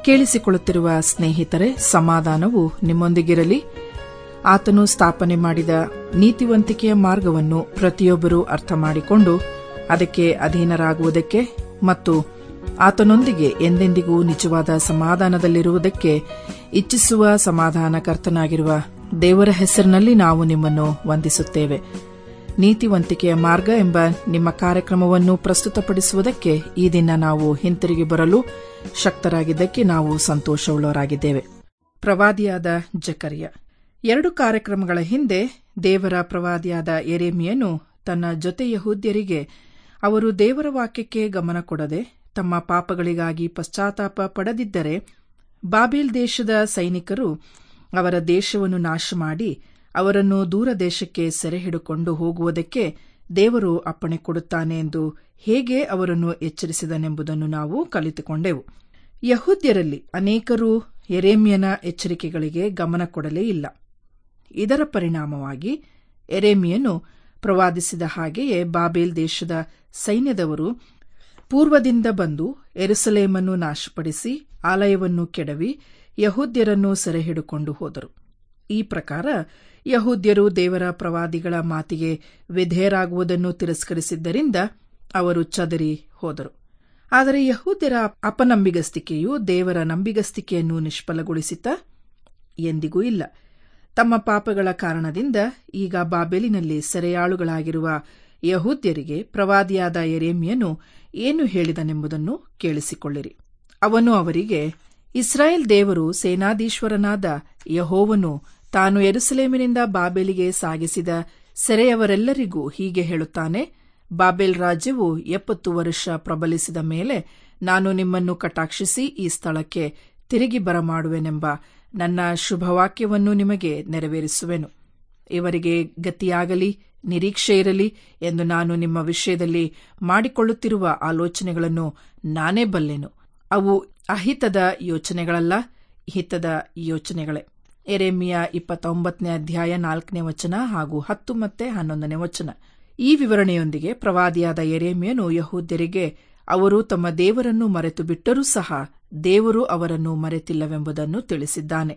ಕೇಳಿಸಿಕೊಳ್ಳುತ್ತಿರುವ ಸ್ನೇಹಿತರೆ, ಸಮಾಧಾನವು ನಿಮ್ಮೊಂದಿಗಿರಲಿ. ಆತನು ಸ್ಥಾಪನೆ ಮಾಡಿದ ನೀತಿವಂತಿಕೆಯ ಮಾರ್ಗವನ್ನು ಪ್ರತಿಯೊಬ್ಬರೂ ಅರ್ಥ ಮಾಡಿಕೊಂಡು ಅದಕ್ಕೆ ಅಧೀನರಾಗುವುದಕ್ಕೆ ಮತ್ತು ಆತನೊಂದಿಗೆ ಎಂದೆಂದಿಗೂ ನಿಜವಾದ ಸಮಾಧಾನದಲ್ಲಿರುವುದಕ್ಕೆ ಇಚ್ಛಿಸುವ ಸಮಾಧಾನಕರ್ತನಾಗಿರುವ ದೇವರ ಹೆಸರಿನಲ್ಲಿ ನಾವು ನಿಮ್ಮನ್ನು ವಂದಿಸುತ್ತೇವೆ. ನೀತಿವಂತಿಕೆಯ ಮಾರ್ಗ ಎಂಬ ನಿಮ್ಮ ಕಾರ್ಯಕ್ರಮವನ್ನು ಪ್ರಸ್ತುತಪಡಿಸುವುದಕ್ಕೆ ಈ ದಿನ ನಾವು ಹಿಂತಿರುಗಿ ಬರಲು ಶಕ್ತರಾಗಿದ್ದಕ್ಕೆ ನಾವು ಸಂತೋಷವುಳ್ಳವರಾಗಿದ್ದೇವೆ. ಪ್ರವಾದಿಯಾದ ಜಕರಿಯ 2 ಕಾರ್ಯಕ್ರಮಗಳ ಹಿಂದೆ ದೇವರ ಪ್ರವಾದಿಯಾದ ಯೆರೆಮೀಯನು ತನ್ನ ಜೊತೆ ಯೆಹೂದ್ಯರಿಗೆ ಅವರು ದೇವರ ವಾಕ್ಯಕ್ಕೆ ಗಮನ ಕೊಡದೆ ತಮ್ಮ ಪಾಪಗಳಿಗಾಗಿ ಪಶ್ಚಾತ್ತಾಪ ಪಡದಿದ್ದರೆ ಬಾಬೆಲ್ ದೇಶದ ಸೈನಿಕರು ಅವರ ದೇಶವನ್ನು ನಾಶ ಮಾಡಿ ಅವರನ್ನು ದೂರ ದೇಶಕ್ಕೆ ಸೆರೆ ಹಿಡಿದುಕೊಂಡು ಹೋಗುವುದಕ್ಕೆ ದೇವರು ಅಪ್ಪಣೆ ಕೊಡುತ್ತಾನೆ ಎಂದು ಹೇಗೆ ಅವರನ್ನು ಎಚ್ಚರಿಸಿದನೆಂಬುದನ್ನು ನಾವು ಕಲಿತುಕೊಂಡೆವು. ಯೆಹೂದ್ಯರಲ್ಲಿ ಅನೇಕರು ಯೆರೆಮೀಯನ ಎಚ್ಚರಿಕೆಗಳಿಗೆ ಗಮನ ಕೊಡಲೇ ಇಲ್ಲ. ಇದರ ಪರಿಣಾಮವಾಗಿ ಯೆರೆಮೀಯನು ಪ್ರವಾದಿಸಿದ ಹಾಗೆಯೇ ಬಾಬೆಲ್ ದೇಶದ ಸೈನ್ಯದವರು ಪೂರ್ವದಿಂದ ಬಂದು ಯೆರೂಸಲೇಮನ್ನು ನಾಶಪಡಿಸಿ ಆಲಯವನ್ನು ಕೆಡವಿ ಯೆಹೂದ್ಯರನ್ನು ಸೆರೆ ಹಿಡಿದುಕೊಂಡು ಹೋದರು. ಈ ಪ್ರಕಾರ ಯೆಹೂದ್ಯರು ದೇವರ ಪ್ರವಾದಿಗಳ ಮಾತಿಗೆ ವಿಧೇಯರಾಗುವುದನ್ನು ತಿರಸ್ಕರಿಸಿದ್ದರಿಂದ ಅವರು ಚದರಿ ಹೋದರು. ಆದರೆ ಯೆಹೂದ್ಯರ ಅಪನಂಬಿಗಸ್ತಿಕೆಯು ದೇವರ ನಂಬಿಗಸ್ತಿಕೆಯನ್ನು ನಿಷ್ಫಲಗೊಳಿಸಿತ? ಎಂದಿಗೂ ಇಲ್ಲ. ತಮ್ಮ ಪಾಪಗಳ ಕಾರಣದಿಂದ ಈಗ ಬಾಬೆಲಿನಲ್ಲಿ ಸೆರೆಯಾಳುಗಳಾಗಿರುವ ಯೆಹೂದ್ಯರಿಗೆ ಪ್ರವಾದಿಯಾದ ಯೆರೆಮೀಯನು ಏನು ಹೇಳಿದನೆಂಬುದನ್ನು ಕೇಳಿಸಿಕೊಳ್ಳಿರಿ. ಅವನು ಅವರಿಗೆ, ಇಸ್ರಾಯೇಲ್ ದೇವರು ಸೇನಾಧೀಶ್ವರನಾದ ಯೆಹೋವನು ತಾನು ಯೆರೂಸಲೇಮಿನಿಂದ ಬಾಬೆಲಿಗೆ ಸಾಗಿಸಿದ ಸೆರೆಯವರೆಲ್ಲರಿಗೂ ಹೀಗೆ ಹೇಳುತ್ತಾನೆ, ಬಾಬೆಲ್ ರಾಜ್ಯವು 70 ವರ್ಷ ಪ್ರಬಲಿಸಿದ ಮೇಲೆ ನಾನು ನಿಮ್ಮನ್ನು ಕಟಾಕ್ಷಿಸಿ ಈ ಸ್ಥಳಕ್ಕೆ ತಿರುಗಿ ಬರಮಾಡುವೆನೆಂಬ ನನ್ನ ಶುಭವಾಕ್ಯವನ್ನು ನಿಮಗೆ ನೆರವೇರಿಸುವೆನು. ಇವರಿಗೆ ಗತಿಯಾಗಲಿ, ನಿರೀಕ್ಷೆ ಇರಲಿ ಎಂದು ನಾನು ನಿಮ್ಮ ವಿಷಯದಲ್ಲಿ ಮಾಡಿಕೊಳ್ಳುತ್ತಿರುವ ಆಲೋಚನೆಗಳನ್ನು ನಾನೇ ಬಲ್ಲೆನು. ಅವು ಅಹಿತದ ಯೋಚನೆಗಳಲ್ಲ, ಹಿತದ ಯೋಚನೆಗಳೇ. ಯೆರೆಮೀಯ 29ನೇ ಅಧ್ಯಾಯ 4ನೇ ವಚನ ಹಾಗೂ 10 ಮತ್ತು 11ನೇ ವಚನ. ಈ ವಿವರಣೆಯೊಂದಿಗೆ ಪ್ರವಾದಿಯಾದ ಯೆರೆಮೀಯನು ಯೆಹೂದ್ಯರಿಗೆ ಅವರು ತಮ್ಮ ದೇವರನ್ನು ಮರೆತು ಬಿಟ್ಟರೂ ಸಹ ದೇವರು ಅವರನ್ನು ಮರೆತಿಲ್ಲವೆಂಬುದನ್ನು ತಿಳಿಸಿದ್ದಾನೆ.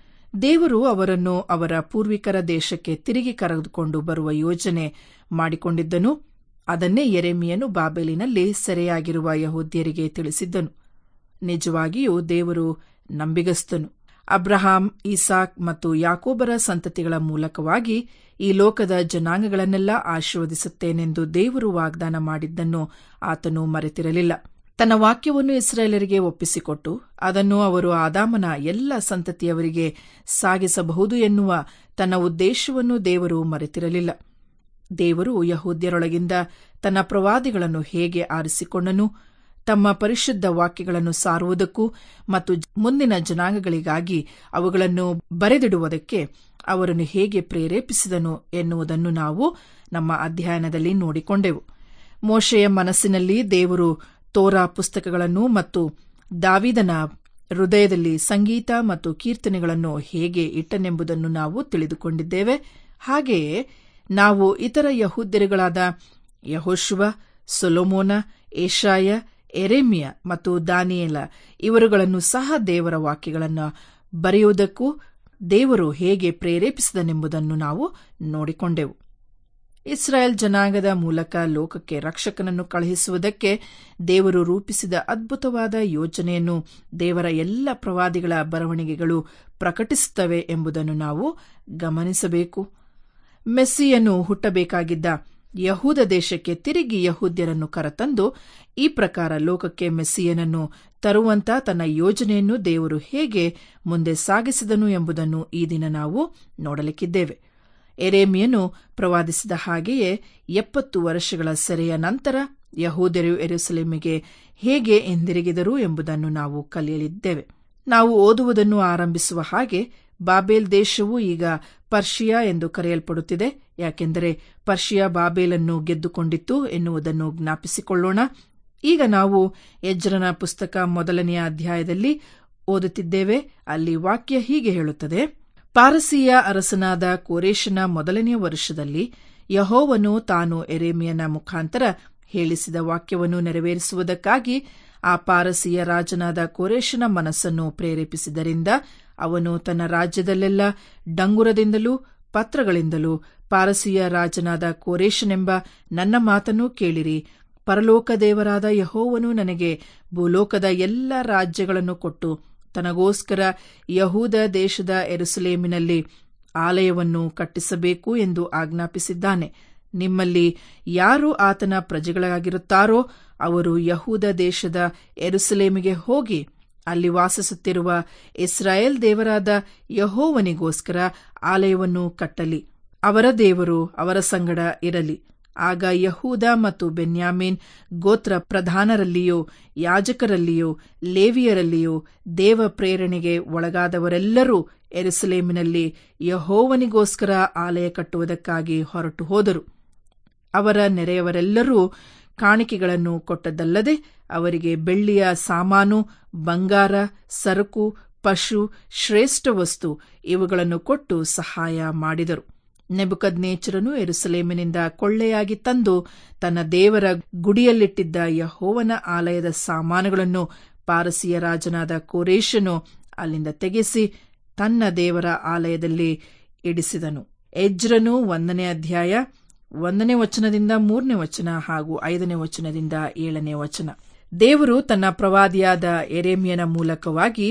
ದೇವರು ಅವರನ್ನು ಅವರ ಪೂರ್ವಿಕರ ದೇಶಕ್ಕೆ ತಿರುಗಿ ಕರೆದುಕೊಂಡು ಬರುವ ಯೋಜನೆ ಮಾಡಿಕೊಂಡಿದ್ದನು. ಅದನ್ನೇ ಯೆರೆಮೀಯನು ಬಾಬೆಲಿನಲ್ಲಿ ಸೆರೆಯಾಗಿರುವ ಯೆಹೂದ್ಯರಿಗೆ ತಿಳಿಸಿದ್ದನು. ನಿಜವಾಗಿಯೂ ದೇವರು ನಂಬಿಗಸ್ತನು. ಅಬ್ರಹಾಂ, ಇಸಾಕ್ ಮತ್ತು ಯಾಕೋಬರ ಸಂತತಿಗಳ ಮೂಲಕವಾಗಿ ಈ ಲೋಕದ ಜನಾಂಗಗಳನ್ನೆಲ್ಲ ಆಶೀರ್ವದಿಸುತ್ತೇನೆಂದು ದೇವರು ವಾಗ್ದಾನ ಮಾಡಿದ್ದನ್ನು ಆತನು ಮರೆತಿರಲಿಲ್ಲ. ತನ್ನ ವಾಕ್ಯವನ್ನು ಇಸ್ರಾಯೇಲರಿಗೆ ಒಪ್ಪಿಸಿಕೊಟ್ಟು ಅದನ್ನು ಅವರು ಆದಾಮನ ಎಲ್ಲ ಸಂತತಿಯವರಿಗೆ ಸಾಗಿಸಬಹುದು ಎನ್ನುವ ತನ್ನ ಉದ್ದೇಶವನ್ನು ದೇವರು ಮರೆತಿರಲಿಲ್ಲ. ದೇವರು ಯೆಹೂದ್ಯರೊಳಗಿಂದ ತನ್ನ ಪ್ರವಾದಿಗಳನ್ನು ಹೇಗೆ ಆರಿಸಿಕೊಂಡನು, ತಮ್ಮ ಪರಿಶುದ್ಧ ವಾಕ್ಯಗಳನ್ನು ಸಾರುವುದಕ್ಕೂ ಮತ್ತು ಮುಂದಿನ ಜನಾಂಗಗಳಿಗಾಗಿ ಅವುಗಳನ್ನು ಬರೆದಿಡುವುದಕ್ಕೆ ಅವರನ್ನು ಹೇಗೆ ಪ್ರೇರೇಪಿಸಿದನು ಎನ್ನುವುದನ್ನು ನಾವು ನಮ್ಮ ಅಧ್ಯಯನದಲ್ಲಿ ನೋಡಿಕೊಂಡೆವು. ಮೋಶೆಯ ಮನಸ್ಸಿನಲ್ಲಿ ದೇವರು ತೋರಾ ಪುಸ್ತಕಗಳನ್ನು ಮತ್ತು ದಾವೀದನ ಹೃದಯದಲ್ಲಿ ಸಂಗೀತ ಮತ್ತು ಕೀರ್ತನೆಗಳನ್ನು ಹೇಗೆ ಇಟ್ಟನೆಂಬುದನ್ನು ನಾವು ತಿಳಿದುಕೊಂಡಿದ್ದೇವೆ. ಹಾಗೆಯೇ ನಾವು ಇತರ ಯೆಹೂದ್ಯರುಗಳಾದ ಯೆಹೋಶುವ, ಸೊಲೊಮೋನ, ಯೆಶಾಯ, ಯೆರೆಮೀಯ ಮತ್ತು ದಾನಿಯೇಲ ಇವರುಗಳನ್ನು ಸಹ ದೇವರ ವಾಕ್ಯಗಳನ್ನು ಬರೆಯುವುದಕ್ಕೂ ದೇವರು ಹೇಗೆ ಪ್ರೇರೇಪಿಸಿದನೆಂಬುದನ್ನು ನಾವು ನೋಡಿಕೊಂಡೆವು. ಇಸ್ರಾಯೇಲ್ ಜನಾಂಗದ ಮೂಲಕ ಲೋಕಕ್ಕೆ ರಕ್ಷಕನನ್ನು ಕಳುಹಿಸುವುದಕ್ಕೆ ದೇವರು ರೂಪಿಸಿದ ಅದ್ಭುತವಾದ ಯೋಜನೆಯನ್ನು ದೇವರ ಎಲ್ಲ ಪ್ರವಾದಿಗಳ ಬರವಣಿಗೆಗಳು ಪ್ರಕಟಿಸುತ್ತವೆ ಎಂಬುದನ್ನು ನಾವು ಗಮನಿಸಬೇಕು. ಮೆಸ್ಸಿಯನು ಹುಟ್ಟಬೇಕಾಗಿದ್ದ ಯಹೂದ ದೇಶಕ್ಕೆ ತಿರುಗಿ ಯಹೂದ್ಯರನ್ನು ಕರೆತಂದು ಈ ಪ್ರಕಾರ ಲೋಕಕ್ಕೆ ಮೆಸ್ಸಿಯನನ್ನು ತರುವಂತ ತನ್ನ ಯೋಜನೆಯನ್ನು ದೇವರು ಹೇಗೆ ಮುಂದೆ ಸಾಗಿಸಿದನು ಎಂಬುದನ್ನು ಈ ದಿನ ನಾವು ನೋಡಲಿಕ್ಕಿದ್ದೇವೆ. ಯೆರೆಮೀಯನು ಪ್ರವಾದಿಸಿದ ಹಾಗೆಯೇ 70 ವರ್ಷಗಳ ಸೆರೆಯ ನಂತರ ಯಹೂದ್ಯರು ಯೆರೂಸಲೇಮಿಗೆ ಹೇಗೆ ಹಿಂದಿರುಗಿದರು ಎಂಬುದನ್ನು ನಾವು ಕಲಿಯಲಿದ್ದೇವೆ. ನಾವು ಓದುವುದನ್ನು ಆರಂಭಿಸುವ ಹಾಗೆ ಬಾಬೆಲ್ ದೇಶವು ಈಗ ಪರ್ಷಿಯಾ ಎಂದು ಕರೆಯಲ್ಪಡುತ್ತಿದೆ. ಯಾಕೆಂದರೆ ಪರ್ಷಿಯಾ ಬಾಬೆಲನ್ನು ಗೆದ್ದುಕೊಂಡಿತ್ತು ಎನ್ನುವುದನ್ನು ಜ್ಞಾಪಿಸಿಕೊಳ್ಳೋಣ. ಈಗ ನಾವು ಎಜ್ರನ ಪುಸ್ತಕ 1ನೇ ಅಧ್ಯಾಯದಲ್ಲಿ ಓದುತ್ತಿದ್ದೇವೆ. ಅಲ್ಲಿ ವಾಕ್ಯ ಹೀಗೆ ಹೇಳುತ್ತದೆ: ಪಾರಸಿಯ ಅರಸನಾದ ಕೋರೇಶನ 1ನೇ ವರ್ಷದಲ್ಲಿ ಯೆಹೋವನು ತಾನು ಯೆರೆಮೀಯನ ಮುಖಾಂತರ ಹೇಳಿಸಿದ ವಾಕ್ಯವನ್ನು ನೆರವೇರಿಸುವುದಕ್ಕಾಗಿ ಆ ಪಾರಸಿಯ ರಾಜನಾದ ಕೋರೆಷನ ಮನಸ್ಸನ್ನು ಪ್ರೇರೇಪಿಸಿದರಿಂದ ಅವನು ತನ್ನ ರಾಜ್ಯದಲ್ಲೆಲ್ಲ ಡಂಗುರದಿಂದಲೂ ಪತ್ರಗಳಿಂದಲೂ ಪಾರಸಿಯ ರಾಜನಾದ ಕೋರೆಷನೆಂಬ ನನ್ನ ಮಾತನ್ನು ಕೇಳಿರಿ, ಪರಲೋಕ ದೇವರಾದ ಯೆಹೋವನು ನನಗೆ ಭೂಲೋಕದ ಎಲ್ಲ ರಾಜ್ಯಗಳನ್ನು ಕೊಟ್ಟು ತನಗೋಸ್ಕರ ಯಹೂದ ದೇಶದ ಯೆರೂಸಲೇಮಿನಲ್ಲಿ ಆಲಯವನ್ನು ಕಟ್ಟಿಸಬೇಕು ಎಂದು ಆಜ್ಞಾಪಿಸಿದ್ದಾನೆ. ನಿಮ್ಮಲ್ಲಿ ಯಾರು ಆತನ ಪ್ರಜೆಗಳಾಗಿರುತ್ತಾರೋ ಅವರು ಯಹೂದ ದೇಶದ ಯೆರೂಸಲೇಮಿಗೆ ಹೋಗಿ ಅಲ್ಲಿ ವಾಸಿಸುತ್ತಿರುವ ಇಸ್ರಾಯೇಲ್ ದೇವರಾದ ಯೆಹೋವನಿಗೋಸ್ಕರ ಆಲಯವನ್ನು ಕಟ್ಟಲಿ. ಅವರ ದೇವರು ಅವರ ಸಂಗಡ ಇರಲಿ. ಆಗ ಯಹೂದ ಮತ್ತು ಬೆನ್ಯಾಮೀನ್ ಗೋತ್ರ ಪ್ರಧಾನರಲ್ಲಿಯೂ ಯಾಜಕರಲ್ಲಿಯೂ ಲೇವಿಯರಲ್ಲಿಯೂ ದೇವ ಪ್ರೇರಣೆಗೆ ಒಳಗಾದವರೆಲ್ಲರೂ ಯೆರೂಸಲೇಮಿನಲ್ಲಿ ಯೆಹೋವನಿಗೋಸ್ಕರ ಆಲಯ ಕಟ್ಟುವುದಕ್ಕಾಗಿ ಹೊರಟು ಹೋದರು. ಅವರ ನೆರೆಯವರೆಲ್ಲರೂ ಕಾಣಿಕೆಗಳನ್ನು ಕೊಟ್ಟದ್ದಲ್ಲದೆ ಅವರಿಗೆ ಬೆಳ್ಳಿಯ ಸಾಮಾನು, ಬಂಗಾರ, ಸರಕು, ಪಶು, ಶ್ರೇಷ್ಠ ವಸ್ತು ಇವುಗಳನ್ನು ಕೊಟ್ಟು ಸಹಾಯ ಮಾಡಿದರು. ನೆಬೂಕದ್ನೆಚ್ಚರನು ಯೆರೂಸಲೇಮಿನಿಂದ ಕೊಳ್ಳೆಯಾಗಿ ತಂದು ತನ್ನ ದೇವರ ಗುಡಿಯಲ್ಲಿಟ್ಟಿದ್ದ ಯೆಹೋವನ ಆಲಯದ ಸಾಮಾನುಗಳನ್ನು ಪಾರಸಿಯ ರಾಜನಾದ ಕೋರೆಷನು ಅಲ್ಲಿಂದ ತೆಗೆಸಿ ತನ್ನ ದೇವರ ಆಲಯದಲ್ಲಿ ಇಡಿಸಿದನು. ಎಜ್ರನು 1ನೇ ಅಧ್ಯಾಯ 1ನೇ ವಚನದಿಂದ 3ನೇ ವಚನ ಹಾಗೂ 5ನೇ ವಚನದಿಂದ 7ನೇ ವಚನ. ದೇವರು ತನ್ನ ಪ್ರವಾದಿಯಾದ ಯೆರೆಮೀಯನ ಮೂಲಕವಾಗಿ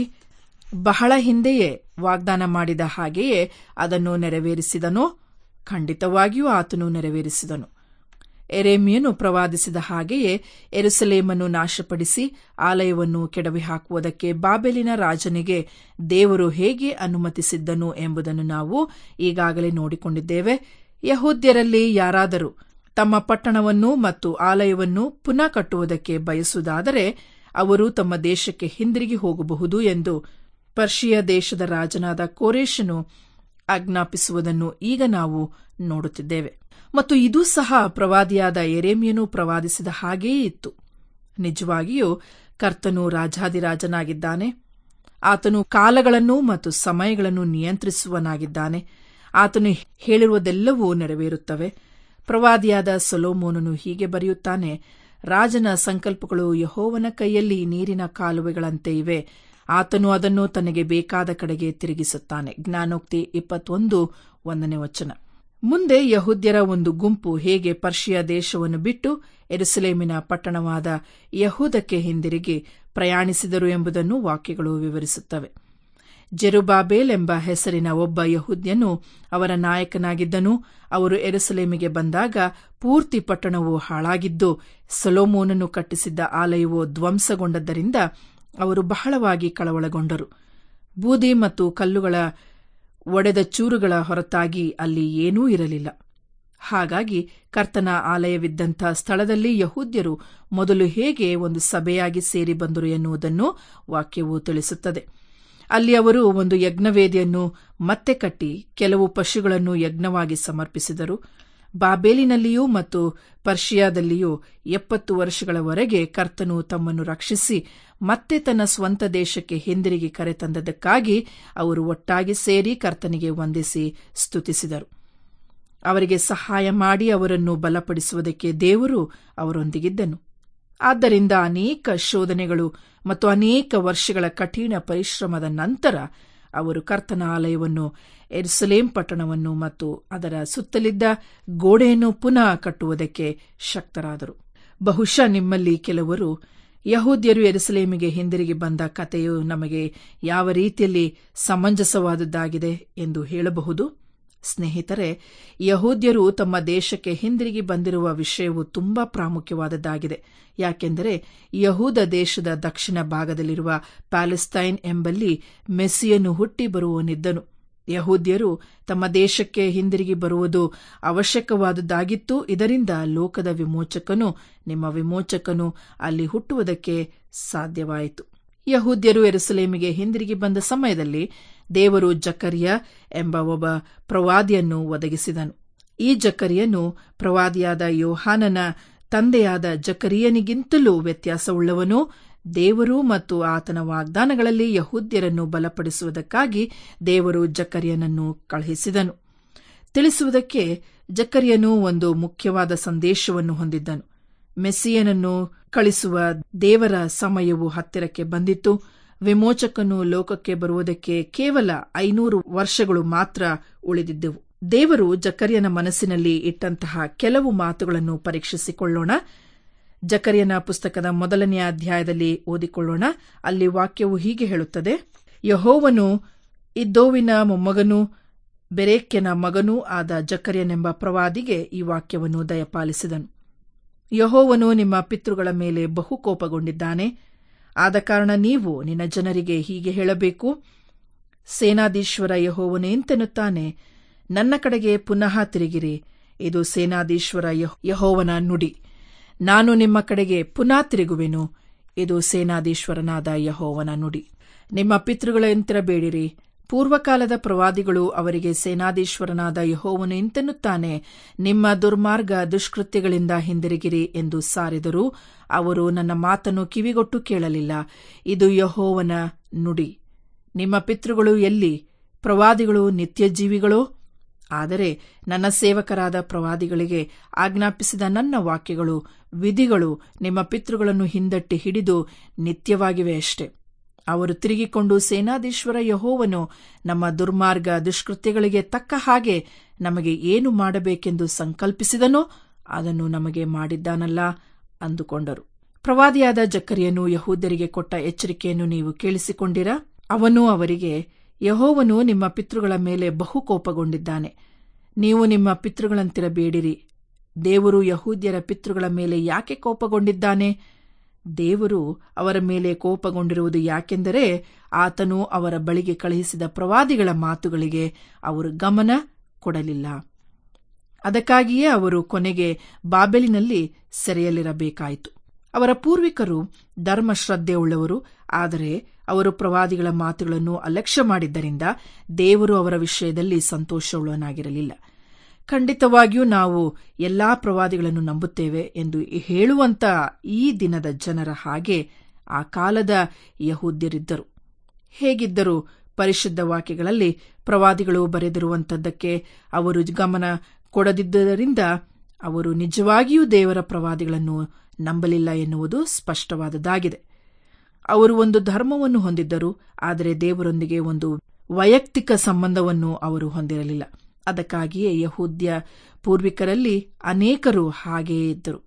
ಬಹಳ ಹಿಂದೆಯೇ ವಾಗ್ದಾನ ಮಾಡಿದ ಹಾಗೆಯೇ ಅದನ್ನು ನೆರವೇರಿಸಿದನೋ? ಖಂಡಿತವಾಗಿಯೂ ಆತನು ನೆರವೇರಿಸಿದನು. ಯೆರೆಮೀಯನು ಪ್ರವಾದಿಸಿದ ಹಾಗೆಯೇ ಯೆರೂಸಲೇಮನ್ನು ನಾಶಪಡಿಸಿ ಆಲಯವನ್ನು ಕೆಡವಿ ಹಾಕುವುದಕ್ಕೆ ಬಾಬೆಲಿನ ರಾಜನಿಗೆ ದೇವರು ಹೇಗೆ ಅನುಮತಿಸಿದ್ದನು ಎಂಬುದನ್ನು ನಾವು ಈಗಾಗಲೇ ನೋಡಿಕೊಂಡಿದ್ದೇವೆ. ಯಹೂದ್ಯರಲ್ಲಿ ಯಾರಾದರೂ ತಮ್ಮ ಪಟ್ಟಣವನ್ನು ಮತ್ತು ಆಲಯವನ್ನು ಪುನಃ ಕಟ್ಟುವುದಕ್ಕೆ ಬಯಸುವುದಾದರೆ ಅವರು ತಮ್ಮ ದೇಶಕ್ಕೆ ಹಿಂದಿರುಗಿ ಹೋಗಬಹುದು ಎಂದು ಪರ್ಷಿಯ ದೇಶದ ರಾಜನಾದ ಕೋರೆಷನು ಆಜ್ಞಾಪಿಸುವುದನ್ನು ಈಗ ನಾವು ನೋಡುತ್ತಿದ್ದೇವೆ. ಮತ್ತು ಇದೂ ಸಹ ಪ್ರವಾದಿಯಾದ ಯೆರೆಮೀಯನು ಪ್ರವಾದಿಸಿದ ಹಾಗೆಯೇ ಇತ್ತು. ನಿಜವಾಗಿಯೂ ಕರ್ತನು ರಾಜಾದಿರಾಜನಾಗಿದ್ದಾನೆ. ಆತನು ಕಾಲಗಳನ್ನು ಮತ್ತು ಸಮಯಗಳನ್ನು ನಿಯಂತ್ರಿಸುವನಾಗಿದ್ದಾನೆ. ಆತನು ಹೇಳಿರುವುದೆಲ್ಲವೂ ನೆರವೇರುತ್ತವೆ. ಪ್ರವಾದಿಯಾದ ಸೊಲೊಮೋನನು ಹೀಗೆ ಬರೆಯುತ್ತಾನೆ, ರಾಜನ ಸಂಕಲ್ಪಗಳು ಯೆಹೋವನ ಕೈಯಲ್ಲಿ ನೀರಿನ ಕಾಲುವೆಗಳಂತೆ ಇವೆ. ಆತನು ಅದನ್ನು ತನಗೆ ಬೇಕಾದ ಕಡೆಗೆ ತಿರುಗಿಸುತ್ತಾನೆ. ಜ್ಞಾನೋಕ್ತಿ 21 1ನೇ ವಚನ. ಮುಂದೆ ಯಹೂದ್ಯರ ಒಂದು ಗುಂಪು ಹೇಗೆ ಪರ್ಷಿಯ ದೇಶವನ್ನು ಬಿಟ್ಟು ಯೆರೂಸಲೇಮಿನ ಪಟ್ಟಣವಾದ ಯಹೂದಕ್ಕೆ ಹಿಂದಿರುಗಿ ಪ್ರಯಾಣಿಸಿದರು ಎಂಬುದನ್ನು ವಾಕ್ಯಗಳು ವಿವರಿಸುತ್ತವೆ. ಜೆರುಬ್ಬಾಬೆಲ್ ಎಂಬ ಹೆಸರಿನ ಒಬ್ಬ ಯಹೂದ್ಯನು ಅವರ ನಾಯಕನಾಗಿದ್ದನು. ಅವರು ಯೆರೂಸಲೇಮಿಗೆ ಬಂದಾಗ ಪೂರ್ತಿ ಪಟ್ಟಣವು ಹಾಳಾಗಿದ್ದು ಸೊಲೊಮೋನನು ಕಟ್ಟಿಸಿದ್ದ ಆಲಯವು ಧ್ವಂಸಗೊಂಡದ್ದರಿಂದ ಅವರು ಬಹಳವಾಗಿ ಕಳವಳಗೊಂಡರು. ಬೂದಿ ಮತ್ತು ಕಲ್ಲುಗಳ ಒಡೆದ ಚೂರುಗಳ ಹೊರತಾಗಿ ಅಲ್ಲಿ ಏನೂ ಇರಲಿಲ್ಲ. ಹಾಗಾಗಿ ಕರ್ತನ ಆಲಯವಿದ್ದಂಥ ಸ್ಥಳದಲ್ಲಿ ಯಹೂದ್ಯರು ಮೊದಲು ಹೇಗೆ ಒಂದು ಸಭೆಯಾಗಿ ಸೇರಿ ಬಂದರು ಎನ್ನುವುದನ್ನು ವಾಕ್ಯವು ತಿಳಿಸುತ್ತದೆ. ಅಲ್ಲಿ ಅವರು ಒಂದು ಯಜ್ಞವೇದಿಯನ್ನು ಮತ್ತೆ ಕಟ್ಟಿ ಕೆಲವು ಪಶುಗಳನ್ನು ಯಜ್ಞವಾಗಿ ಸಮರ್ಪಿಸಿದರು. ಬಾಬೇಲಿನಲ್ಲಿಯೂ ಮತ್ತು ಪರ್ಷಿಯಾದಲ್ಲಿಯೂ 70 ವರ್ಷಗಳವರೆಗೆ ಕರ್ತನು ತಮ್ಮನ್ನು ರಕ್ಷಿಸಿ ಮತ್ತೆ ತನ್ನ ಸ್ವಂತ ದೇಶಕ್ಕೆ ಹಿಂದಿರುಗಿ ಕರೆತಂದದಕ್ಕಾಗಿ ಅವರು ಒಟ್ಟಾಗಿ ಸೇರಿ ಕರ್ತನಿಗೆ ವಂದಿಸಿ ಸ್ತುತಿಸಿದರು. ಅವರಿಗೆ ಸಹಾಯ ಮಾಡಿ ಅವರನ್ನು ಬಲಪಡಿಸುವುದಕ್ಕೆ ದೇವರು ಅವರೊಂದಿಗಿದ್ದನು. ಆದ್ದರಿಂದ ಅನೇಕ ಶೋಧನೆಗಳು ಮತ್ತು ಅನೇಕ ವರ್ಷಗಳ ಕಠಿಣ ಪರಿಶ್ರಮದ ನಂತರ ಅವರು ಕರ್ತನ ಆಲಯವನ್ನು, ಯೆರೂಸಲೇಮ್ ಪಟ್ಟಣವನ್ನು ಮತ್ತು ಅದರ ಸುತ್ತಲಿದ್ದ ಗೋಡೆಯನ್ನು ಪುನಃ ಕಟ್ಟುವುದಕ್ಕೆ ಶಕ್ತರಾದರು. ಬಹುಶಃ ನಿಮ್ಮಲ್ಲಿ ಕೆಲವರು ಯಹೂದ್ಯರು ಯೆರೂಸಲೇಮಿಗೆ ಹಿಂದಿರುಗಿ ಬಂದ ಕಥೆಯು ನಮಗೆ ಯಾವ ರೀತಿಯಲ್ಲಿ ಸಮಂಜಸವಾದದ್ದಾಗಿದೆ ಎಂದು ಹೇಳಬಹುದು. ಸ್ನೇಹಿತರೆ, ಯಹೂದ್ಯರು ತಮ್ಮ ದೇಶಕ್ಕೆ ಹಿಂದಿರುಗಿ ಬಂದಿರುವ ವಿಷಯವು ತುಂಬಾ ಪ್ರಾಮುಖ್ಯವಾದದ್ದಾಗಿದೆ. ಯಾಕೆಂದರೆ ಯಹೂದ ದೇಶದ ದಕ್ಷಿಣ ಭಾಗದಲ್ಲಿರುವ ಪ್ಯಾಲೆಸ್ತೈನ್ ಎಂಬಲ್ಲಿ ಮೆಸ್ಸಿಯನು ಹುಟ್ಟಿ ಬರುವವನಿದ್ದನು. ಯಹೂದ್ಯರು ತಮ್ಮ ದೇಶಕ್ಕೆ ಹಿಂದಿರುಗಿ ಬರುವುದು ಅವಶ್ಯಕವಾದದ್ದಾಗಿತ್ತು. ಇದರಿಂದ ಲೋಕದ ವಿಮೋಚಕನು, ನಿಮ್ಮ ವಿಮೋಚಕನು ಅಲ್ಲಿ ಹುಟ್ಟುವುದಕ್ಕೆ ಸಾಧ್ಯವಾಯಿತು. ಯಹೂದ್ಯರು ಯೆರೂಸಲೇಮಿಗೆ ಹಿಂದಿರುಗಿ ಬಂದ ಸಮಯದಲ್ಲಿ ದೇವರು ಜಕರ್ಯ ಎಂಬ ಒಬ್ಬ ಪ್ರವಾದಿಯನ್ನು ಒದಗಿಸಿದನು. ಈ ಜಕರ್ಯನು ಪ್ರವಾದಿಯಾದ ಯೋಹಾನನ ತಂದೆಯಾದ ಜಕರಿಯನಿಗಿಂತಲೂ ವ್ಯತ್ಯಾಸವುಳ್ಳವನು. ದೇವರು ಮತ್ತು ಆತನ ವಾಗ್ದಾನಗಳಲ್ಲಿ ಯಹೂದ್ಯರನ್ನು ಬಲಪಡಿಸುವುದಕ್ಕಾಗಿ ದೇವರು ಜಕರ್ಯನನ್ನು ಕಳುಹಿಸಿದನು. ತಿಳಿಸುವುದಕ್ಕೆ ಜಕರ್ಯನು ಒಂದು ಮುಖ್ಯವಾದ ಸಂದೇಶವನ್ನು ಹೊಂದಿದ್ದನು. ಮೆಸ್ಸಿಯನನ್ನು ಕಳಿಸುವ ದೇವರ ಸಮಯವು ಹತ್ತಿರಕ್ಕೆ ಬಂದಿತ್ತು. ವಿಮೋಚಕನು ಲೋಕಕ್ಕೆ ಬರುವುದಕ್ಕೆ ಕೇವಲ 500 ವರ್ಷಗಳು ಮಾತ್ರ ಉಳಿದಿದ್ದವು. ದೇವರು ಜಕರ್ಯನ ಮನಸ್ಸಿನಲ್ಲಿ ಇಟ್ಟಂತಹ ಕೆಲವು ಮಾತುಗಳನ್ನು ಪರೀಕ್ಷಿಸಿಕೊಳ್ಳೋಣ. ಜಕರ್ಯನ ಪುಸ್ತಕದ 1ನೇ ಅಧ್ಯಾಯದಲ್ಲಿ ಓದಿಕೊಳ್ಳೋಣ. ಅಲ್ಲಿ ವಾಕ್ಯವು ಹೀಗೆ ಹೇಳುತ್ತದೆ: ಯೆಹೋವನು ಇದ್ದೋವಿನ ಮೊಮ್ಮಗನೂ ಬೆರೆಕ್ಯನ ಮಗನೂ ಆದ ಜಕರ್ಯನೆಂಬ ಪ್ರವಾದಿಗೆ ಈ ವಾಕ್ಯವನ್ನು ದಯಪಾಲಿಸಿದನು. ಯೆಹೋವನು ನಿಮ್ಮ ಪಿತೃಗಳ ಮೇಲೆ ಬಹು ಕೋಪಗೊಂಡಿದ್ದಾನೆ. ಆದ ಕಾರಣ ನೀವು ನಿನ್ನ ಜನರಿಗೆ ಹೀಗೆ ಹೇಳಬೇಕು: ಸೇನಾಧೀಶ್ವರ ಯೆಹೋವನು ಇಂತೆನ್ನುತ್ತಾನೆ, ನನ್ನ ಕಡೆಗೆ ಪುನಃ ತಿರುಗಿರಿ. ಇದು ಸೇನಾಧೀಶ್ವರ ಯೆಹೋವನ ನುಡಿ. ನಾನು ನಿಮ್ಮ ಕಡೆಗೆ ಪುನಃ ತಿರುಗುವೆನು. ಇದು ಸೇನಾಧೀಶ್ವರನಾದ ಯೆಹೋವನ ನುಡಿ. ನಿಮ್ಮ ಪಿತೃಗಳಂತಿರಬೇಡಿರಿ. ಪೂರ್ವಕಾಲದ ಪ್ರವಾದಿಗಳು ಅವರಿಗೆ ಸೇನಾಧೀಶ್ವರನಾದ ಯೆಹೋವನು ಇಂತೆನ್ನುತ್ತಾನೆ, ನಿಮ್ಮ ದುರ್ಮಾರ್ಗ ದುಷ್ಕೃತ್ಯಗಳಿಂದ ಹಿಂದಿರುಗಿರಿ ಎಂದು ಸಾರಿದರೂ ಅವರು ನನ್ನ ಮಾತನ್ನು ಕಿವಿಗೊಟ್ಟು ಕೇಳಲಿಲ್ಲ. ಇದು ಯೆಹೋವನ ನುಡಿ. ನಿಮ್ಮ ಪಿತೃಗಳು ಎಲ್ಲಿ? ಪ್ರವಾದಿಗಳು ನಿತ್ಯಜೀವಿಗಳೋ? ಆದರೆ ನನ್ನ ಸೇವಕರಾದ ಪ್ರವಾದಿಗಳಿಗೆ ಆಜ್ಞಾಪಿಸಿದ ನನ್ನ ವಾಕ್ಯಗಳು, ವಿಧಿಗಳು ನಿಮ್ಮ ಪಿತೃಗಳನ್ನು ಹಿಂದಟ್ಟಿ ಹಿಡಿದು ನಿತ್ಯವಾಗಿವೆ ಅಷ್ಟೆ. ಅವರು ತಿರುಗಿಕೊಂಡು ಸೇನಾಧೀಶ್ವರ ಯೆಹೋವನು ನಮ್ಮ ದುರ್ಮಾರ್ಗ ದುಷ್ಕೃತ್ಯಗಳಿಗೆ ತಕ್ಕ ಹಾಗೆ ನಮಗೆ ಏನು ಮಾಡಬೇಕೆಂದು ಸಂಕಲ್ಪಿಸಿದನೋ ಅದನ್ನು ನಮಗೆ ಮಾಡಿದ್ದಾನಲ್ಲ ಅಂದುಕೊಂಡರು. ಪ್ರವಾದಿಯಾದ ಜಕರ್ಯನು ಯೆಹೂದ್ಯರಿಗೆ ಕೊಟ್ಟ ಎಚ್ಚರಿಕೆಯನ್ನು ನೀವು ಕೇಳಿಸಿಕೊಂಡಿರಾ? ಅವನು ಅವರಿಗೆ, ಯೆಹೋವನು ನಿಮ್ಮ ಪಿತೃಗಳ ಮೇಲೆ ಬಹು ಕೋಪಗೊಂಡಿದ್ದಾನೆ. ನೀವು ನಿಮ್ಮ ಪಿತೃಗಳಂತಿರಬೇಡಿರಿ. ದೇವರು ಯೆಹೂದ್ಯರ ಪಿತೃಗಳ ಮೇಲೆ ಯಾಕೆ ಕೋಪಗೊಂಡಿದ್ದಾನೆ? ದೇವರು ಅವರ ಮೇಲೆ ಕೋಪಗೊಂಡಿರುವುದು ಯಾಕೆಂದರೆ ಆತನು ಅವರ ಬಳಿಗೆ ಕಳುಹಿಸಿದ ಪ್ರವಾದಿಗಳ ಮಾತುಗಳಿಗೆ ಅವರು ಗಮನ ಕೊಡಲಿಲ್ಲ. ಅದಕ್ಕಾಗಿಯೇ ಅವರು ಕೊನೆಗೆ ಬಾಬೆಲಿನಲ್ಲಿ ಸೆರೆಯಲ್ಲಿರಬೇಕಾಯಿತು. ಅವರ ಪೂರ್ವಿಕರು ಧರ್ಮಶ್ರದ್ಧೆಯುಳ್ಳವರು, ಆದರೆ ಅವರು ಪ್ರವಾದಿಗಳ ಮಾತುಗಳನ್ನು ಅಲಕ್ಷ್ಯ ಮಾಡಿದ್ದರಿಂದ ದೇವರು ಅವರ ವಿಷಯದಲ್ಲಿ ಸಂತೋಷವುಳ್ಳವನಾಗಿರಲಿಲ್ಲ. ಖಂಡಿತವಾಗಿಯೂ ನಾವು ಎಲ್ಲಾ ಪ್ರವಾದಿಗಳನ್ನು ನಂಬುತ್ತೇವೆ ಎಂದು ಹೇಳುವಂತ ಈ ದಿನದ ಜನರ ಹಾಗೆ ಆ ಕಾಲದ ಯೆಹೂದ್ಯರಿದ್ದರು. ಹೇಗಿದ್ದರೂ ಪರಿಶುದ್ಧ ವಾಕ್ಯಗಳಲ್ಲಿ ಪ್ರವಾದಿಗಳು ಬರೆದಿರುವಂತದ್ದಕ್ಕೆ ಅವರು ಗಮನ ಕೊಡದಿದ್ದರಿಂದ ಅವರು ನಿಜವಾಗಿಯೂ ದೇವರ ಪ್ರವಾದಿಗಳನ್ನು ನಂಬಲಿಲ್ಲ ಎನ್ನುವುದು ಸ್ಪಷ್ಟವಾದದ್ದಾಗಿದೆ. ಅವರು ಒಂದು ಧರ್ಮವನ್ನು ಹೊಂದಿದ್ದರು, ಆದರೆ ದೇವರೊಂದಿಗೆ ಒಂದು ವೈಯಕ್ತಿಕ ಸಂಬಂಧವನ್ನು ಅವರು ಹೊಂದಿರಲಿಲ್ಲ. ಅದಕ್ಕಾಗಿಯೇ ಯೆಹೂದ್ಯ ಪೂರ್ವಿಕರಲ್ಲಿ ಅನೇಕರು ಹಾಗೆಯೇ ಇದ್ದರು.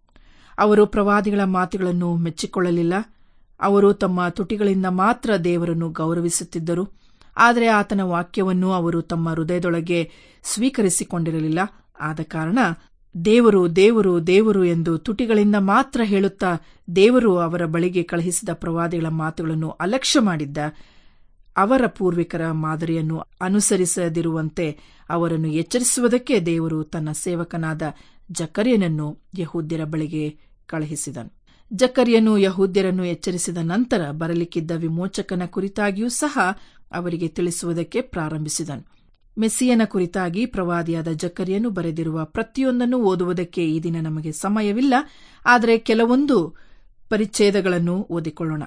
ಅವರು ಪ್ರವಾದಿಗಳ ಮಾತುಗಳನ್ನು ಮೆಚ್ಚಿಕೊಳ್ಳಲಿಲ್ಲ. ಅವರು ತಮ್ಮ ತುಟಿಗಳಿಂದ ಮಾತ್ರ ದೇವರನ್ನು ಗೌರವಿಸುತ್ತಿದ್ದರು, ಆದರೆ ಆತನ ವಾಕ್ಯವನ್ನು ಅವರು ತಮ್ಮ ಹೃದಯದೊಳಗೆ ಸ್ವೀಕರಿಸಿಕೊಂಡಿರಲಿಲ್ಲ. ಆದ ಕಾರಣ ದೇವರು ದೇವರು ದೇವರು ಎಂದು ತುಟಿಗಳಿಂದ ಮಾತ್ರ ಹೇಳುತ್ತಾ ದೇವರು ಅವರ ಬಳಿಗೆ ಕಳುಹಿಸಿದ ಪ್ರವಾದಿಗಳ ಮಾತುಗಳನ್ನು ಅಲಕ್ಷ್ಯ ಮಾಡಿದ್ದ ಅವರ ಪೂರ್ವಿಕರ ಮಾದರಿಯನ್ನು ಅನುಸರಿಸದಿರುವಂತೆ ಅವರನ್ನು ಎಚ್ಚರಿಸುವುದಕ್ಕೆ ದೇವರು ತನ್ನ ಸೇವಕನಾದ ಜಕರ್ಯನನ್ನು ಯೆಹೂದ್ಯರ ಬಳಿಗೆ ಕಳುಹಿಸಿದನು. ಜಕರ್ಯನು ಯೆಹೂದ್ಯರನ್ನು ಎಚ್ಚರಿಸಿದ ನಂತರ ಬರಲಿಕ್ಕಿದ್ದ ವಿಮೋಚಕನ ಕುರಿತಾಗಿಯೂ ಸಹ ಅವರಿಗೆ ತಿಳಿಸುವುದಕ್ಕೆ ಪ್ರಾರಂಭಿಸಿದನು. ಮೆಸ್ಸಿಯನ ಕುರಿತಾಗಿ ಪ್ರವಾದಿಯಾದ ಜಕರ್ಯನು ಬರೆದಿರುವ ಪ್ರತಿಯೊಂದನ್ನು ಓದುವುದಕ್ಕೆ ಈ ದಿನ ನಮಗೆ ಸಮಯವಿಲ್ಲ, ಆದರೆ ಕೆಲವೊಂದು ಪರಿಚ್ಛೇದಗಳನ್ನು ಓದಿಕೊಳ್ಳೋಣ.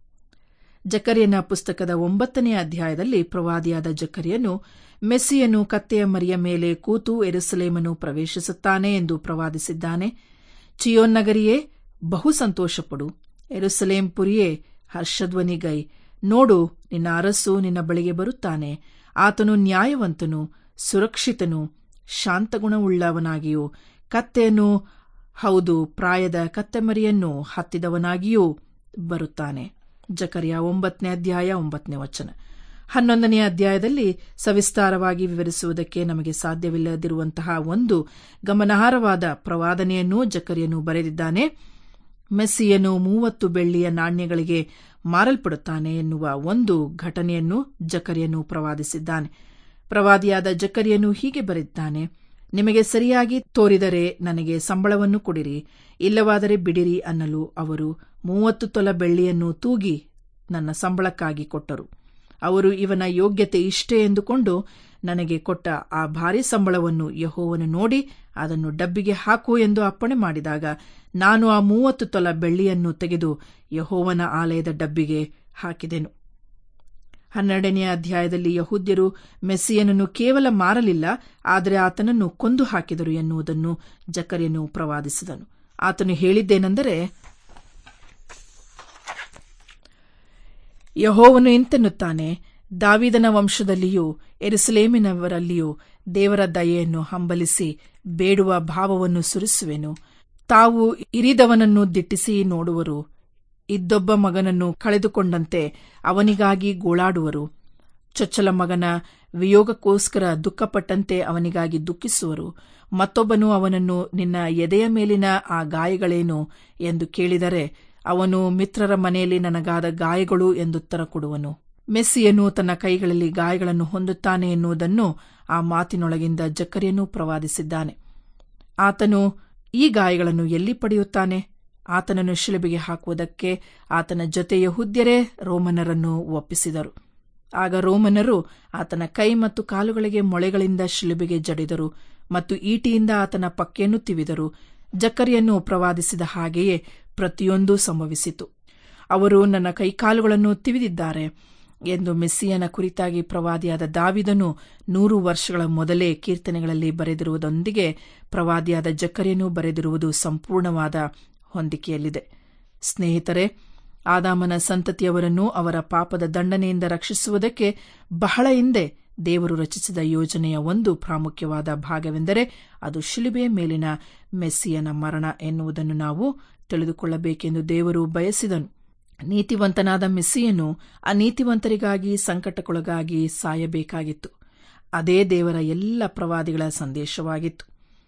ಜಕರ್ಯನ ಪುಸ್ತಕದ 9ನೇ ಅಧ್ಯಾಯದಲ್ಲಿ ಪ್ರವಾದಿಯಾದ ಜಕರ್ಯನು ಮೆಸ್ಸಿಯನು ಕತ್ತೆಯ ಮರಿಯ ಮೇಲೆ ಕೂತು ಯೆರೂಸಲೇಮನ್ನು ಪ್ರವೇಶಿಸುತ್ತಾನೆ ಎಂದು ಪ್ರವಾದಿಸಿದ್ದಾನೆ. ಚಿಯೋನ್ ನಗರಿಯೇ, ಬಹು ಸಂತೋಷಪಡು. ಯೆರೂಸಲೇಮ್ ಪುರಿಯೇ, ಹರ್ಷಧ್ವನಿಗೈ. ನೋಡು, ನಿನ್ನ ಅರಸು ನಿನ್ನ ಬಳಿಗೆ ಬರುತ್ತಾನೆ. ಆತನು ನ್ಯಾಯವಂತನು, ಸುರಕ್ಷಿತನು, ಶಾಂತಗುಣವುಳ್ಳವನಾಗಿಯೂ ಕತ್ತೆಯನ್ನು, ಹೌದು, ಪ್ರಾಯದ ಕತ್ತೆಮರಿಯನ್ನು ಹತ್ತಿದವನಾಗಿಯೂ ಬರುತ್ತಾನೆ. ಜಕರ್ಯ 9ನೇ ಅಧ್ಯಾಯ 9ನೇ ವಚನ. 11ನೇ ಅಧ್ಯಾಯದಲ್ಲಿ ಸವಿಸ್ತಾರವಾಗಿ ವಿವರಿಸುವುದಕ್ಕೆ ನಮಗೆ ಸಾಧ್ಯವಿಲ್ಲದಿರುವಂತಹ ಒಂದು ಗಮನಾರ್ಹವಾದ ಪ್ರವಾದನೆಯನ್ನು ಜಕರ್ಯನು ಬರೆದಿದ್ದಾನೆ. ಮೆಸ್ಸಿಯನು 30 ಬೆಳ್ಳಿಯ ನಾಣ್ಯಗಳಿಗೆ ಮಾರಲ್ಪಡುತ್ತಾನೆ ಎನ್ನುವ ಒಂದು ಘಟನೆಯನ್ನು ಜಕರ್ಯನು ಪ್ರವಾದಿಸಿದ್ದಾನೆ. ಪ್ರವಾದಿಯಾದ ಜಕರ್ಯನು ಹೀಗೆ ಬರೆದಿದ್ದಾನೆ: ನಿಮಗೆ ಸರಿಯಾಗಿ ತೋರಿದರೆ ನನಗೆ ಸಂಬಳವನ್ನು ಕೊಡಿರಿ, ಇಲ್ಲವಾದರೆ ಬಿಡಿರಿ ಅನ್ನಲು ಅವರು 30 ತೊಲ ಬೆಳ್ಳಿಯನ್ನು ತೂಗಿ ನನ್ನ ಸಂಬಳಕ್ಕಾಗಿ ಕೊಟ್ಟರು. ಅವರು ಇವನ ಯೋಗ್ಯತೆ ಇಷ್ಟೇ ಎಂದುಕೊಂಡು ನನಗೆ ಕೊಟ್ಟ ಆ ಭಾರೀ ಸಂಬಳವನ್ನು ಯೆಹೋವನು ನೋಡಿ ಅದನ್ನು ಡಬ್ಬಿಗೆ ಹಾಕು ಎಂದು ಅಪ್ಪಣೆ ಮಾಡಿದಾಗ ನಾನು ಆ 30 ತೊಲ ಬೆಳ್ಳಿಯನ್ನು ತೆಗೆದು ಯೆಹೋವನ ಆಲಯದ ಡಬ್ಬಿಗೆ ಹಾಕಿದೆನು. 12ನೇ ಅಧ್ಯಾಯದಲ್ಲಿ ಯೆಹೂದ್ಯರು ಮೆಸ್ಸಿಯನನ್ನು ಕೇವಲ ಮಾರಲಿಲ್ಲ, ಆದರೆ ಆತನನ್ನು ಕೊಂದು ಹಾಕಿದರು ಎನ್ನುವುದನ್ನು ಜಕರ್ಯನು ಪ್ರವಾದಿಸಿದನು. ಆತನು ಹೇಳಿದ್ದೇನೆಂದರೆ, ಯೆಹೋವನು ಇಂತೆನ್ನುತ್ತಾನೆ, ದಾವೀದನ ವಂಶದಲ್ಲಿಯೂ ಯೆರೂಸಲೇಮಿನವರಲ್ಲಿಯೂ ದೇವರ ದಯೆಯನ್ನು ಹಂಬಲಿಸಿ ಬೇಡುವ ಭಾವವನ್ನು ಸುರಿಸುವೆನು. ತಾವು ಇರಿದವನನ್ನು ದಿಟ್ಟಿಸಿ ನೋಡುವರು, ಇದ್ದೊಬ್ಬ ಮಗನನ್ನು ಕಳೆದುಕೊಂಡಂತೆ ಅವನಿಗಾಗಿ ಗೋಳಾಡುವರು. ಚೊಚ್ಚಲ ಮಗನ ವಿಯೋಗಕ್ಕೋಸ್ಕರ ದುಃಖಪಟ್ಟಂತೆ ಅವನಿಗಾಗಿ ದುಃಖಿಸುವರು. ಮತ್ತೊಬ್ಬನು ಅವನನ್ನು, ನಿನ್ನ ಎದೆಯ ಮೇಲಿನ ಆ ಗಾಯಗಳೇನು ಎಂದು ಕೇಳಿದರೆ, ಅವನು ಮಿತ್ರರ ಮನೆಯಲ್ಲಿ ನನಗಾದ ಗಾಯಗಳು ಎಂದುತ್ತರ ಕೊಡುವನು. ಮೆಸ್ಸಿಯನು ತನ್ನ ಕೈಗಳಲ್ಲಿ ಗಾಯಗಳನ್ನು ಹೊಂದುತ್ತಾನೆ ಎನ್ನುವುದನ್ನು ಆ ಮಾತಿನೊಳಗಿಂದ ಜಕರ್ಯನು ಪ್ರವಾದಿಸಿದ್ದಾನೆ. ಆತನು ಈ ಗಾಯಗಳನ್ನು ಎಲ್ಲಿ ಪಡೆಯುತ್ತಾನೆ? ಆತನನ್ನು ಶಿಲುಬೆಗೆ ಹಾಕುವುದಕ್ಕೆ ಆತನ ಜೊತೆ ಯೆಹೂದ್ಯರೇ ರೋಮನರನ್ನು ಒಪ್ಪಿಸಿದರು. ಆಗ ರೋಮನರು ಆತನ ಕೈ ಮತ್ತು ಕಾಲುಗಳಿಗೆ ಮೊಳೆಗಳಿಂದ ಶಿಲುಬೆಗೆ ಜಡಿದರು ಮತ್ತು ಈಟಿಯಿಂದ ಆತನ ಪಕ್ಕೆಯನ್ನು ತಿವಿದರು. ಜಕರ್ಯನು ಪ್ರವಾದಿಸಿದ ಹಾಗೆಯೇ ಪ್ರತಿಯೊಂದೂ ಸಂಭವಿಸಿತು. ಅವರು ನನ್ನ ಕೈಕಾಲುಗಳನ್ನು ತಿವಿದಿದ್ದಾರೆ ಎಂದು ಮೆಸ್ಸಿಯನ ಕುರಿತಾಗಿ ಪ್ರವಾದಿಯಾದ ದಾವೀದನು 100 ವರ್ಷಗಳ ಮೊದಲೇ ಕೀರ್ತನೆಗಳಲ್ಲಿ ಬರೆದಿರುವುದರೊಂದಿಗೆ ಪ್ರವಾದಿಯಾದ ಜಕರ್ಯನು ಬರೆದಿರುವುದು ಸಂಪೂರ್ಣವಾದ ಹೊಂದಿಕೆಯಲ್ಲಿದೆ. ಸ್ನೇಹಿತರೆ, ಆದಾಮನ ಸಂತತಿಯವರನ್ನು ಅವರ ಪಾಪದ ದಂಡನೆಯಿಂದ ರಕ್ಷಿಸುವುದಕ್ಕೆ ಬಹಳ ಹಿಂದೆ ದೇವರು ರಚಿಸಿದ ಯೋಜನೆಯ ಒಂದು ಪ್ರಾಮುಖ್ಯವಾದ ಭಾಗವೆಂದರೆ ಅದು ಶಿಲುಬೆಯ ಮೇಲಿನ ಮೆಸ್ಸಿಯನ ಮರಣ ಎನ್ನುವುದನ್ನು ನಾವು ತಿಳಿದುಕೊಳ್ಳಬೇಕೆಂದು ದೇವರು ಬಯಸಿದನು. ನೀತಿವಂತನಾದ ಮೆಸ್ಸಿಯನು ಅನೀತಿವಂತರಿಗಾಗಿ ಸಂಕಟಕ್ಕೊಳಗಾಗಿ ಸಾಯಬೇಕಾಗಿತ್ತು. ಅದೇ ದೇವರ ಎಲ್ಲ ಪ್ರವಾದಿಗಳ ಸಂದೇಶವಾಗಿತ್ತು.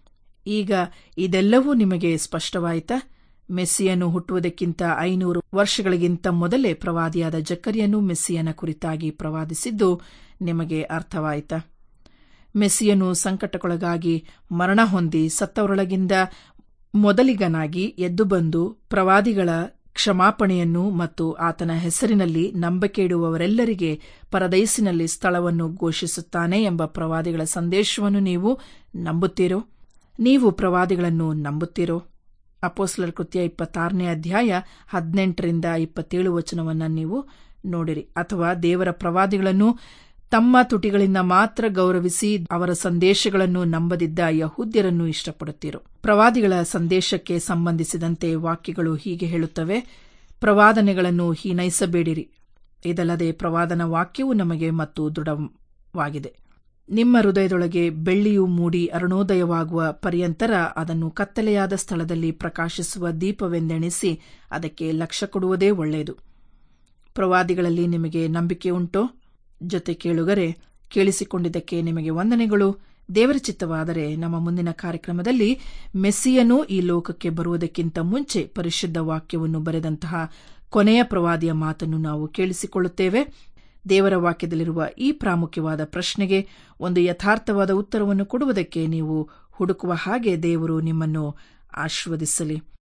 ಈಗ ಇದೆಲ್ಲವೂ ನಿಮಗೆ ಸ್ಪಷ್ಟವಾಯಿತಾ? ಮೆಸ್ಸಿಯನು ಹುಟ್ಟುವುದಕ್ಕಿಂತ 500 ವರ್ಷಗಳಿಗಿಂತ ಮೊದಲೇ ಪ್ರವಾದಿಯಾದ ಜಕರ್ಯನು ಮೆಸ್ಸಿಯನ ಕುರಿತಾಗಿ ಪ್ರವಾದಿಸಿದ್ದು ನಿಮಗೆ ಅರ್ಥವಾಯಿತಾ? ಮೆಸ್ಸಿಯನು ಸಂಕಟಕ್ಕೊಳಗಾಗಿ ಮರಣ ಹೊಂದಿ ಸತ್ತವರೊಳಗಿಂದ ಮೊದಲಿಗನಾಗಿ ಎದ್ದು ಬಂದು ಪ್ರವಾದಿಗಳ ಕ್ಷಮಾಪಣೆಯನ್ನು ಮತ್ತು ಆತನ ಹೆಸರಿನಲ್ಲಿ ನಂಬಿಕೆ ಇಡುವವರೆಲ್ಲರಿಗೆ ಪರದೈಸಿನಲ್ಲಿ ಸ್ಥಳವನ್ನು ಘೋಷಿಸುತ್ತಾನೆ ಎಂಬ ಪ್ರವಾದಿಗಳ ಸಂದೇಶವನ್ನು ನೀವು ನಂಬುತ್ತೀರೋ? ನೀವು ಪ್ರವಾದಿಗಳನ್ನು ನಂಬುತ್ತೀರೋ? ಅಪೊಸ್ತಲರ ಕೃತ್ಯ 26ನೇ ಅಧ್ಯಾಯ 18-27 ವಚನವನ್ನು ನೀವು ನೋಡಿರಿ. ಅಥವಾ ದೇವರ ಪ್ರವಾದಿಗಳನ್ನು ತಮ್ಮ ತುಟಿಗಳಿಂದ ಮಾತ್ರ ಗೌರವಿಸಿ ಅವರ ಸಂದೇಶಗಳನ್ನು ನಂಬದಿದ್ದ ಯಹೂದ್ಯರನ್ನು ಇಷ್ಟಪಡುತ್ತೀರೋ? ಪ್ರವಾದಿಗಳ ಸಂದೇಶಕ್ಕೆ ಸಂಬಂಧಿಸಿದಂತೆ ವಾಕ್ಯಗಳು ಹೀಗೆ ಹೇಳುತ್ತವೆ: ಪ್ರವಾದನೆಗಳನ್ನು ಹೀನೈಸಬೇಡಿರಿ. ಇದಲ್ಲದೆ ಪ್ರವಾದನ ವಾಕ್ಯವು ನಮಗೆ ಮತ್ತು ದೃಢವಾಗಿದೆ. ನಿಮ್ಮ ಹೃದಯದೊಳಗೆ ಬೆಳ್ಳಿಯು ಮೂಡಿ ಅರುಣೋದಯವಾಗುವ ಪರ್ಯಂತರ ಅದನ್ನು ಕತ್ತಲೆಯಾದ ಸ್ಥಳದಲ್ಲಿ ಪ್ರಕಾಶಿಸುವ ದೀಪವೆಂದೆಣಿಸಿ ಅದಕ್ಕೆ ಲಕ್ಷ್ಯ ಕೊಡುವುದೇ ಒಳ್ಳೆಯದು. ಪ್ರವಾದಿಗಳಲ್ಲಿ ನಿಮಗೆ ನಂಬಿಕೆ ಉಂಟೋ? ಜೊತೆ ಕೇಳುಗರೆ, ಕೇಳಿಸಿಕೊಂಡಿದ್ದಕ್ಕೆ ನಿಮಗೆ ವಂದನೆಗಳು. ದೇವರ ಚಿತ್ತವಾದರೆ ನಮ್ಮ ಮುಂದಿನ ಕಾರ್ಯಕ್ರಮದಲ್ಲಿ ಮೆಸ್ಸಿಯನು ಈ ಲೋಕಕ್ಕೆ ಬರುವುದಕ್ಕಿಂತ ಮುಂಚೆ ಪರಿಶುದ್ಧ ವಾಕ್ಯವನ್ನು ಬರೆದಂತಹ ಕೊನೆಯ ಪ್ರವಾದಿಯ ಮಾತನ್ನು ನಾವು ಕೇಳಿಸಿಕೊಳ್ಳುತ್ತೇವೆ. ದೇವರ ವಾಕ್ಯದಲ್ಲಿರುವ ಈ ಪ್ರಾಮುಖ್ಯವಾದ ಪ್ರಶ್ನೆಗೆ ಒಂದು ಯಥಾರ್ಥವಾದ ಉತ್ತರವನ್ನು ಕೊಡುವುದಕ್ಕೆ ನೀವು ಹುಡುಕುವ ಹಾಗೆ ದೇವರು ನಿಮ್ಮನ್ನು ಆಶೀರ್ವದಿಸಲಿ.